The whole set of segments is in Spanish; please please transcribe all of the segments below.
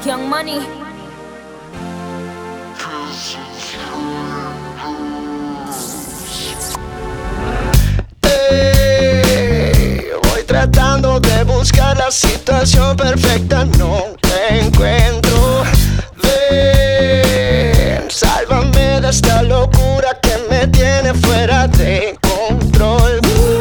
Young Money. Voy tratando de buscar la situación perfecta, no la encuentro. Ven, sálvame de esta locura que me tiene fuera de control.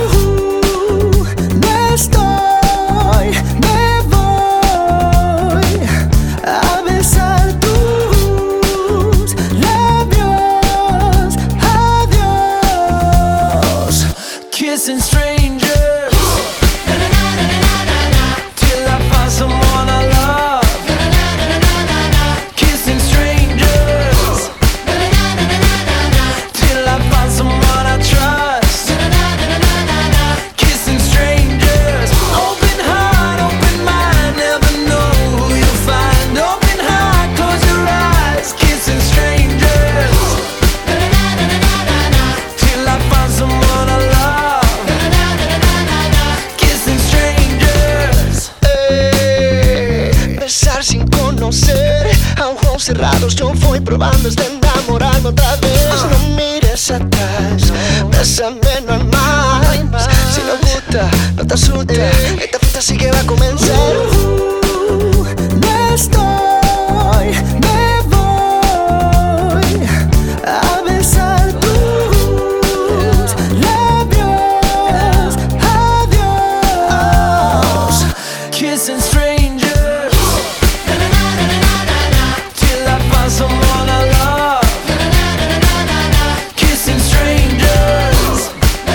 No estoy, me voy a besar tus labios. Adiós, kissing strangers. Till I find someone I love. Kissing strangers. Till I find someone I trust. Kissing strangers. Open heart, open mind, never know who you'll find. Open heart, close your eyes. Kissing strangers. Till I find someone I love. Kissing strangers. Besar sin conocer, a ojos cerrados yo voy probando hasta enamorarme otra vez. No mires atrás, bésame, no hay más. Si no gusta, no te asusta, esta fiesta sí que va a comenzar. No estoy, me voy a besar tus labios. Adiós, kissing strangers. Till I find someone I love. Kissing strangers.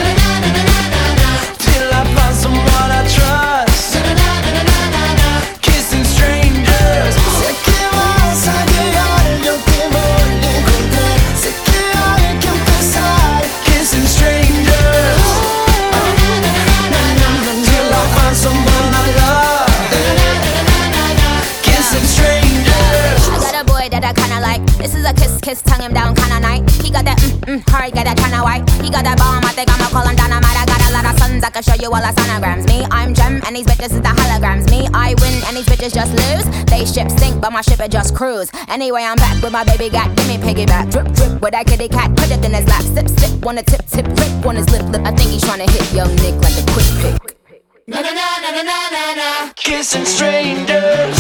Till I find someone I trust. Kissing strangers. Sé que vas a llegar, yo te voy a encontrar. Sé que hay que empezar. Kissing strangers. Till I find someone I love. Kissing strangers. I got a boy that I kinda like. This is a kiss, tongue him down kinda night. He got that hard, got that kinda white. He got that bomb, I think I'ma call him dynamite. I got a lot of sons, I can show you all the sonograms. Me, I'm Gem, and these bitches is the holograms. Me, I win, and these bitches just lose. They ship sink, but my ship it just cruise. Anyway, I'm back with my baby got, give me piggyback. Drip, drip, with that kitty cat, put it in his lap. Sip, sip, wanna tip, tip, rip on his lip, lip. I think he's tryna hit young Nick like a quick pick. Kissing strangers.